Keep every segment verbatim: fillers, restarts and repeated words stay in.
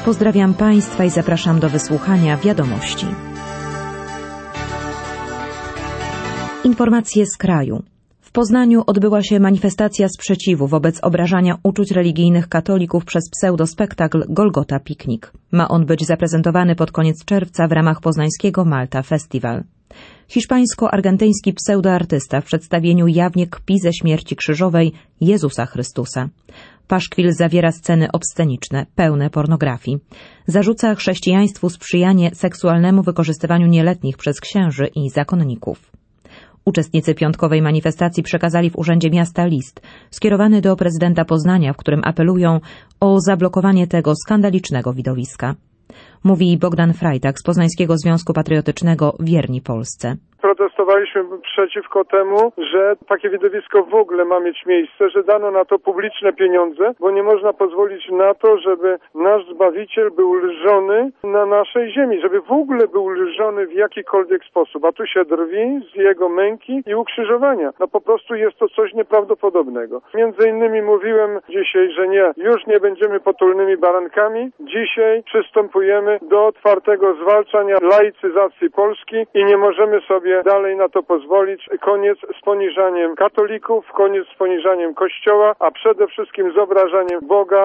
Pozdrawiam Państwa i zapraszam do wysłuchania wiadomości. Informacje z kraju. W Poznaniu odbyła się manifestacja sprzeciwu wobec obrażania uczuć religijnych katolików przez pseudospektakl Golgota Piknik. Ma on być zaprezentowany pod koniec czerwca w ramach poznańskiego Malta Festival. Hiszpańsko-argentyński pseudoartysta w przedstawieniu jawnie kpi ze śmierci krzyżowej Jezusa Chrystusa. Paszkwil zawiera sceny obsceniczne, pełne pornografii. Zarzuca chrześcijaństwu sprzyjanie seksualnemu wykorzystywaniu nieletnich przez księży i zakonników. Uczestnicy piątkowej manifestacji przekazali w Urzędzie Miasta list skierowany do prezydenta Poznania, w którym apelują o zablokowanie tego skandalicznego widowiska. Mówi Bogdan Frajtak z Poznańskiego Związku Patriotycznego Wierni Polsce. Protestowaliśmy przeciwko temu, że takie widowisko w ogóle ma mieć miejsce, że dano na to publiczne pieniądze, bo nie można pozwolić na to, żeby nasz Zbawiciel był lżony na naszej ziemi, żeby w ogóle był lżony w jakikolwiek sposób, a tu się drwi z jego męki i ukrzyżowania. No po prostu jest to coś nieprawdopodobnego. Między innymi mówiłem dzisiaj, że nie, już nie będziemy potulnymi barankami. Dzisiaj przystępujemy do otwartego zwalczania laicyzacji Polski i nie możemy sobie dalej na to pozwolić. Koniec z poniżaniem katolików, koniec z poniżaniem Kościoła, a przede wszystkim z obrażaniem Boga.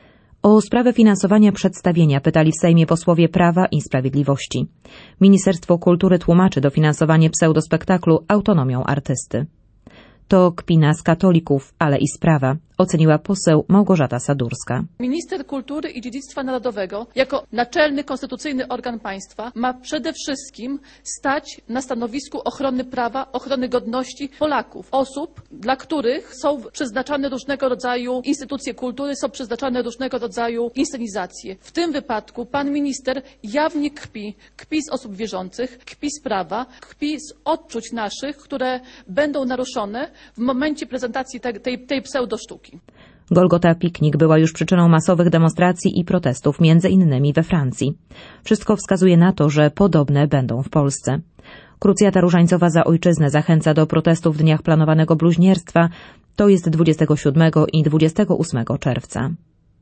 O sprawę finansowania przedstawienia pytali w Sejmie posłowie Prawa i Sprawiedliwości. Ministerstwo Kultury tłumaczy dofinansowanie pseudospektaklu autonomią artysty. To kpina z katolików, ale i sprawa, oceniła poseł Małgorzata Sadurska. Minister Kultury i Dziedzictwa Narodowego jako naczelny konstytucyjny organ państwa ma przede wszystkim stać na stanowisku ochrony prawa, ochrony godności Polaków, osób, dla których są przeznaczane różnego rodzaju instytucje kultury, są przeznaczane różnego rodzaju inscenizacje. W tym wypadku pan minister jawnie kpi, kpi z osób wierzących, kpi z prawa, kpi z odczuć naszych, które będą naruszone w momencie prezentacji tej, tej, tej pseudosztuki. Golgota Piknik była już przyczyną masowych demonstracji i protestów, między innymi we Francji. Wszystko wskazuje na to, że podobne będą w Polsce. Krucjata Różańcowa za ojczyznę zachęca do protestów w dniach planowanego bluźnierstwa. To jest dwudziestego siódmego i dwudziestego ósmego czerwca.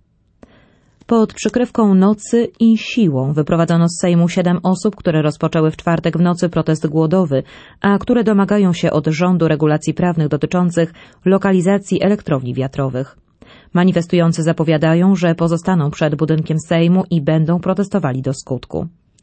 Pod przykrywką nocy i siłą wyprowadzono z Sejmu siedem osób, które rozpoczęły w czwartek w nocy protest głodowy, a które domagają się od rządu regulacji prawnych dotyczących lokalizacji elektrowni wiatrowych. Manifestujący zapowiadają, że pozostaną przed budynkiem Sejmu i będą protestowali do skutku.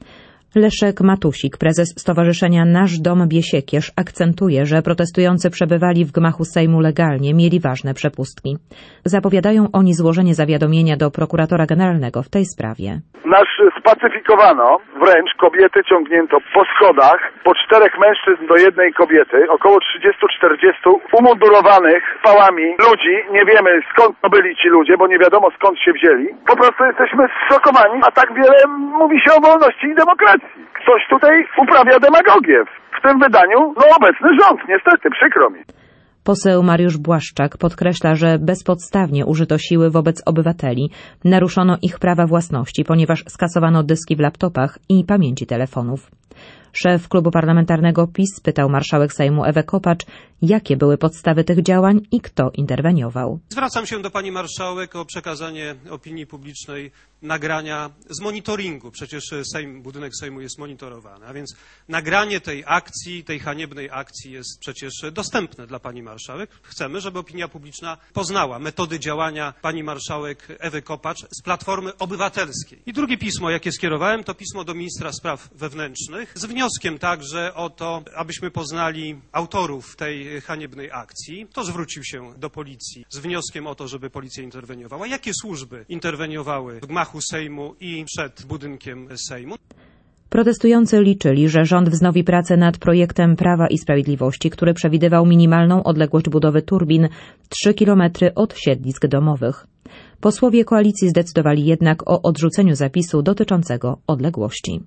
Leszek Matusik, prezes Stowarzyszenia Nasz Dom Biesiekierz, akcentuje, że protestujący przebywali w gmachu Sejmu legalnie, mieli ważne przepustki. Zapowiadają oni złożenie zawiadomienia do prokuratora generalnego w tej sprawie. Nasz spacyfikowano, wręcz kobiety ciągnięto po schodach, po czterech mężczyzn do jednej kobiety, około trzydziestu czterdziestu umundurowanych pałami ludzi. Nie wiemy, skąd to byli ci ludzie, bo nie wiadomo, skąd się wzięli. Po prostu jesteśmy zszokowani, a tak wiele mówi się o wolności i demokracji. Ktoś tutaj uprawia demagogię. W tym wydaniu, no obecny rząd, niestety, przykro mi. Poseł Mariusz Błaszczak podkreśla, że bezpodstawnie użyto siły wobec obywateli, naruszono ich prawa własności, ponieważ skasowano dyski w laptopach i pamięci telefonów. Szef klubu parlamentarnego PiS pytał marszałek Sejmu Ewę Kopacz, jakie były podstawy tych działań i kto interweniował. Zwracam się do pani marszałek o przekazanie opinii publicznej nagrania z monitoringu. Przecież Sejm, budynek Sejmu jest monitorowany, a więc nagranie tej akcji, tej haniebnej akcji jest przecież dostępne dla pani marszałek. Chcemy, żeby opinia publiczna poznała metody działania pani marszałek Ewy Kopacz z Platformy Obywatelskiej. I drugie pismo, jakie skierowałem, to pismo do ministra spraw wewnętrznych z wnioskiem także o to, abyśmy poznali autorów tej haniebnej akcji. To zwrócił się do policji z wnioskiem o to, żeby policja interweniowała. Jakie służby interweniowały w gmachu Sejmu i przed budynkiem Sejmu? Protestujący liczyli, że rząd wznowi pracę nad projektem Prawa i Sprawiedliwości, który przewidywał minimalną odległość budowy turbin trzy kilometry od siedlisk domowych. Posłowie koalicji zdecydowali jednak o odrzuceniu zapisu dotyczącego odległości.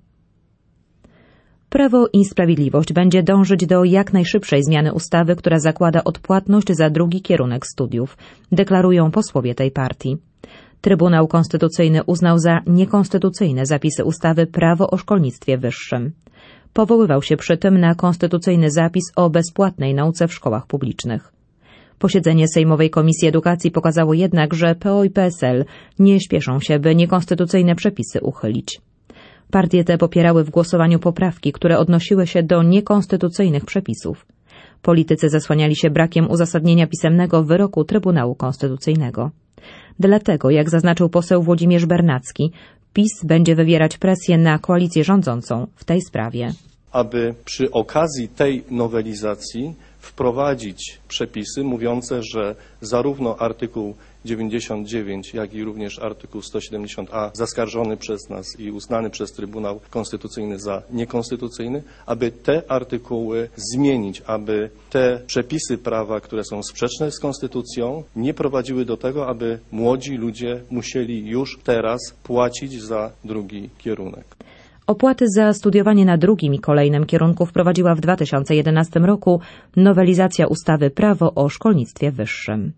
Prawo i Sprawiedliwość będzie dążyć do jak najszybszej zmiany ustawy, która zakłada odpłatność za drugi kierunek studiów, deklarują posłowie tej partii. Trybunał Konstytucyjny uznał za niekonstytucyjne zapisy ustawy Prawo o szkolnictwie wyższym. Powoływał się przy tym na konstytucyjny zapis o bezpłatnej nauce w szkołach publicznych. Posiedzenie Sejmowej Komisji Edukacji pokazało jednak, że P O i P S L nie śpieszą się, by niekonstytucyjne przepisy uchylić. Partie te popierały w głosowaniu poprawki, które odnosiły się do niekonstytucyjnych przepisów. Politycy zasłaniali się brakiem uzasadnienia pisemnego wyroku Trybunału Konstytucyjnego. Dlatego, jak zaznaczył poseł Włodzimierz Bernacki, PiS będzie wywierać presję na koalicję rządzącą w tej sprawie. Aby przy okazji tej nowelizacji wprowadzić przepisy mówiące, że zarówno artykuł dziewięćdziesiąt dziewięć, jak i również artykuł sto siedemdziesiąt a zaskarżony przez nas i uznany przez Trybunał Konstytucyjny za niekonstytucyjny, aby te artykuły zmienić, aby te przepisy prawa, które są sprzeczne z konstytucją, nie prowadziły do tego, aby młodzi ludzie musieli już teraz płacić za drugi kierunek. Opłaty za studiowanie na drugim i kolejnym kierunku wprowadziła w dwa tysiące jedenastym roku nowelizacja ustawy Prawo o szkolnictwie wyższym.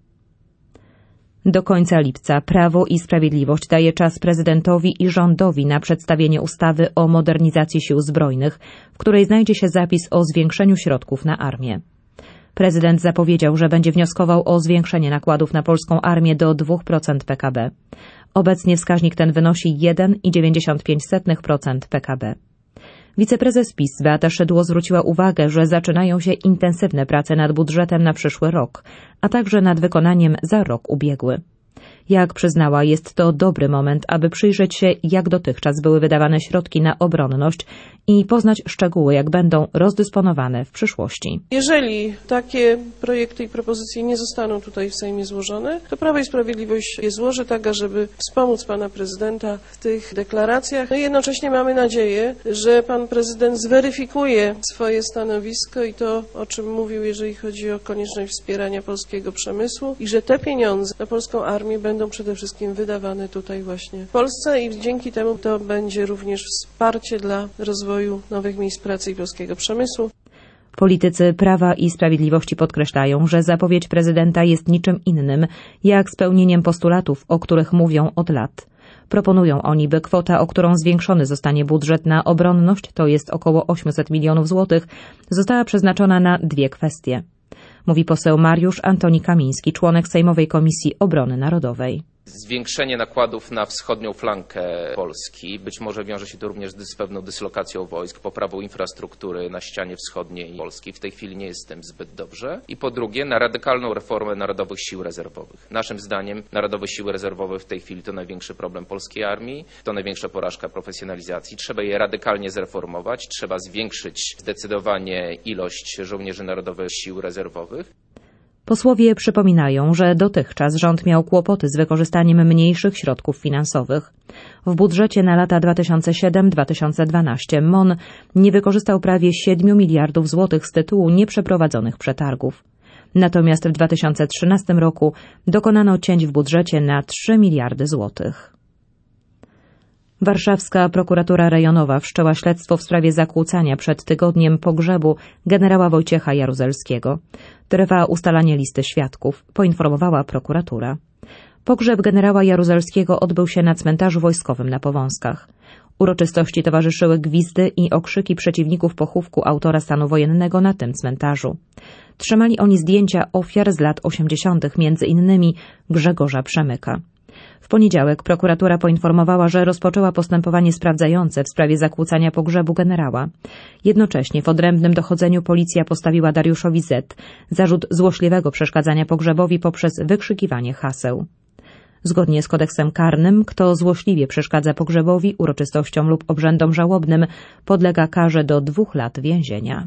Do końca lipca Prawo i Sprawiedliwość daje czas prezydentowi i rządowi na przedstawienie ustawy o modernizacji sił zbrojnych, w której znajdzie się zapis o zwiększeniu środków na armię. Prezydent zapowiedział, że będzie wnioskował o zwiększenie nakładów na polską armię do dwóch procent P K B. Obecnie wskaźnik ten wynosi jeden przecinek dziewięćdziesiąt pięć procent P K B. Wiceprezes PiS Beata Szydło zwróciła uwagę, że zaczynają się intensywne prace nad budżetem na przyszły rok, a także nad wykonaniem za rok ubiegły. Jak przyznała, jest to dobry moment, aby przyjrzeć się, jak dotychczas były wydawane środki na obronność i poznać szczegóły, jak będą rozdysponowane w przyszłości. Jeżeli takie projekty i propozycje nie zostaną tutaj w Sejmie złożone, to Prawo i Sprawiedliwość je złoży tak, ażeby wspomóc pana prezydenta w tych deklaracjach. No i jednocześnie mamy nadzieję, że pan prezydent zweryfikuje swoje stanowisko i to, o czym mówił, jeżeli chodzi o konieczność wspierania polskiego przemysłu i że te pieniądze na polską armię będą przede wszystkim wydawane tutaj właśnie w Polsce i dzięki temu to będzie również wsparcie dla rozwoju nowych miejsc pracy i polskiego przemysłu. Politycy Prawa i Sprawiedliwości podkreślają, że zapowiedź prezydenta jest niczym innym, jak spełnieniem postulatów, o których mówią od lat. Proponują oni, by kwota, o którą zwiększony zostanie budżet na obronność, to jest około osiemset milionów złotych, została przeznaczona na dwie kwestie. Mówi poseł Mariusz Antoni Kamiński, członek Sejmowej Komisji Obrony Narodowej. Zwiększenie nakładów na wschodnią flankę Polski, być może wiąże się to również z pewną dyslokacją wojsk, poprawą infrastruktury na ścianie wschodniej Polski. W tej chwili nie jest z tym zbyt dobrze. I po drugie, na radykalną reformę Narodowych Sił Rezerwowych. Naszym zdaniem Narodowe Siły Rezerwowe w tej chwili to największy problem polskiej armii, to największa porażka profesjonalizacji. Trzeba je radykalnie zreformować, trzeba zwiększyć zdecydowanie ilość żołnierzy Narodowych Sił Rezerwowych. Posłowie przypominają, że dotychczas rząd miał kłopoty z wykorzystaniem mniejszych środków finansowych. W budżecie na lata dwa tysiące siódmy do dwa tysiące dwunastego M O N nie wykorzystał prawie siedmiu miliardów złotych z tytułu nieprzeprowadzonych przetargów. Natomiast w dwa tysiące trzynastym roku dokonano cięć w budżecie na trzy miliardy złotych. Warszawska prokuratura rejonowa wszczęła śledztwo w sprawie zakłócania przed tygodniem pogrzebu generała Wojciecha Jaruzelskiego. Trwa ustalanie listy świadków, poinformowała prokuratura. Pogrzeb generała Jaruzelskiego odbył się na cmentarzu wojskowym na Powązkach. Uroczystości towarzyszyły gwizdy i okrzyki przeciwników pochówku autora stanu wojennego na tym cmentarzu. Trzymali oni zdjęcia ofiar z lat osiemdziesiątych, między innymi Grzegorza Przemyka. W poniedziałek prokuratura poinformowała, że rozpoczęła postępowanie sprawdzające w sprawie zakłócania pogrzebu generała. Jednocześnie w odrębnym dochodzeniu policja postawiła Dariuszowi Z. zarzut złośliwego przeszkadzania pogrzebowi poprzez wykrzykiwanie haseł. Zgodnie z kodeksem karnym, kto złośliwie przeszkadza pogrzebowi, uroczystościom lub obrzędom żałobnym, podlega karze do dwóch lat więzienia.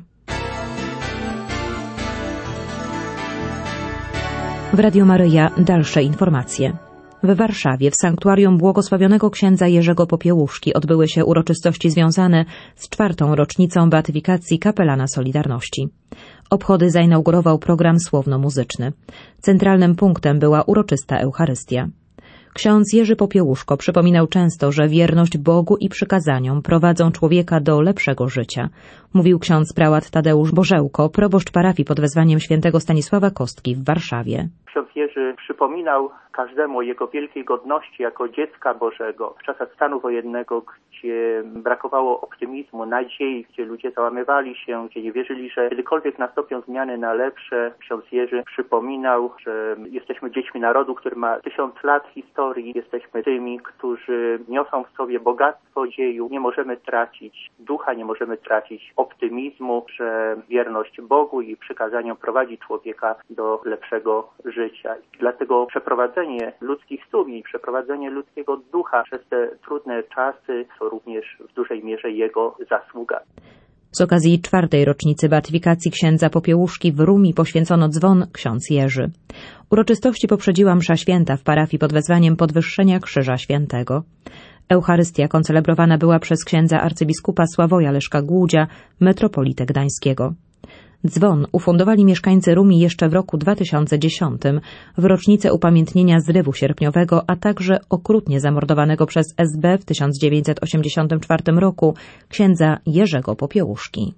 W Radiu Maryja dalsze informacje. W Warszawie w sanktuarium błogosławionego księdza Jerzego Popiełuszki odbyły się uroczystości związane z czwartą rocznicą beatyfikacji kapelana Solidarności. Obchody zainaugurował program słowno-muzyczny. Centralnym punktem była uroczysta Eucharystia. Ksiądz Jerzy Popiełuszko przypominał często, że wierność Bogu i przykazaniom prowadzą człowieka do lepszego życia. Mówił ksiądz prałat Tadeusz Bożełko, proboszcz parafii pod wezwaniem świętego Stanisława Kostki w Warszawie. Ksiądz Jerzy przypominał każdemu o jego wielkiej godności jako dziecka Bożego. W czasach stanu wojennego, gdzie brakowało optymizmu, nadziei, gdzie ludzie załamywali się, gdzie nie wierzyli, że kiedykolwiek nastąpią zmiany na lepsze, ksiądz Jerzy przypominał, że jesteśmy dziećmi narodu, który ma tysiąc lat historii, jesteśmy tymi, którzy niosą w sobie bogactwo dziejów, nie możemy tracić ducha, nie możemy tracić optymizmu, że wierność Bogu i przykazaniom prowadzi człowieka do lepszego życia. I dlatego przeprowadzenie ludzkich studii, przeprowadzenie ludzkiego ducha przez te trudne czasy to również w dużej mierze jego zasługa. Z okazji czwartej rocznicy beatyfikacji księdza Popiełuszki w Rumi poświęcono dzwon ksiądz Jerzy. Uroczystości poprzedziła msza święta w parafii pod wezwaniem podwyższenia Krzyża Świętego. Eucharystia koncelebrowana była przez księdza arcybiskupa Sławoja Leszka Głódzia, metropolitę gdańskiego. Dzwon ufundowali mieszkańcy Rumi jeszcze w roku dwa tysiące dziesiątym, w rocznicę upamiętnienia zrywu sierpniowego, a także okrutnie zamordowanego przez S B w tysiąc dziewięćset osiemdziesiątym czwartym roku księdza Jerzego Popiełuszki.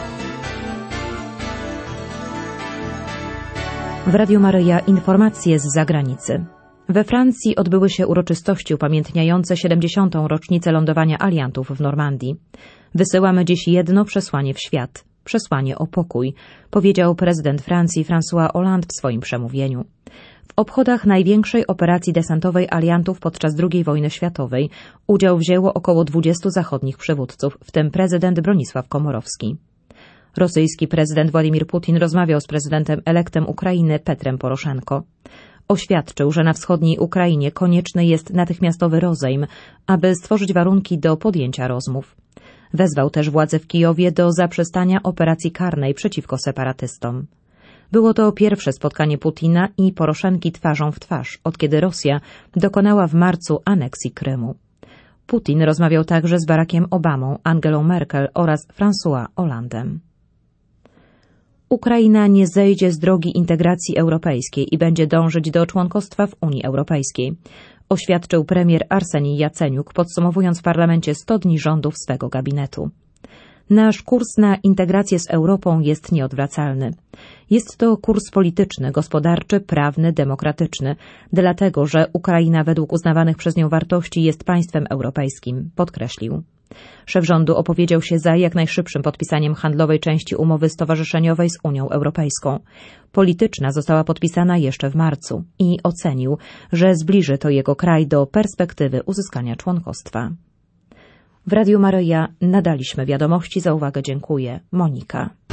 W Radiu Maryja informacje z zagranicy. We Francji odbyły się uroczystości upamiętniające siedemdziesiątą rocznicę lądowania aliantów w Normandii. Wysyłamy dziś jedno przesłanie w świat. Przesłanie o pokój, powiedział prezydent Francji François Hollande w swoim przemówieniu. W obchodach największej operacji desantowej aliantów podczas drugiej wojny światowej udział wzięło około dwudziestu zachodnich przywódców, w tym prezydent Bronisław Komorowski. Rosyjski prezydent Władimir Putin rozmawiał z prezydentem elektem Ukrainy Petrem Poroszenko. Oświadczył, że na wschodniej Ukrainie konieczny jest natychmiastowy rozejm, aby stworzyć warunki do podjęcia rozmów. Wezwał też władze w Kijowie do zaprzestania operacji karnej przeciwko separatystom. Było to pierwsze spotkanie Putina i Poroszenki twarzą w twarz, od kiedy Rosja dokonała w marcu aneksji Krymu. Putin rozmawiał także z Barackiem Obamą, Angelą Merkel oraz François Hollandem. Ukraina nie zejdzie z drogi integracji europejskiej i będzie dążyć do członkostwa w Unii Europejskiej, oświadczył premier Arsenij Jaceniuk, podsumowując w parlamencie sto dni rządów swego gabinetu. Nasz kurs na integrację z Europą jest nieodwracalny. Jest to kurs polityczny, gospodarczy, prawny, demokratyczny, dlatego że Ukraina według uznawanych przez nią wartości jest państwem europejskim, podkreślił. Szef rządu opowiedział się za jak najszybszym podpisaniem handlowej części umowy stowarzyszeniowej z Unią Europejską. Polityczna została podpisana jeszcze w marcu i ocenił, że zbliży to jego kraj do perspektywy uzyskania członkostwa. W Radiu Maryja nadaliśmy wiadomości. Za uwagę dziękuję. Monika.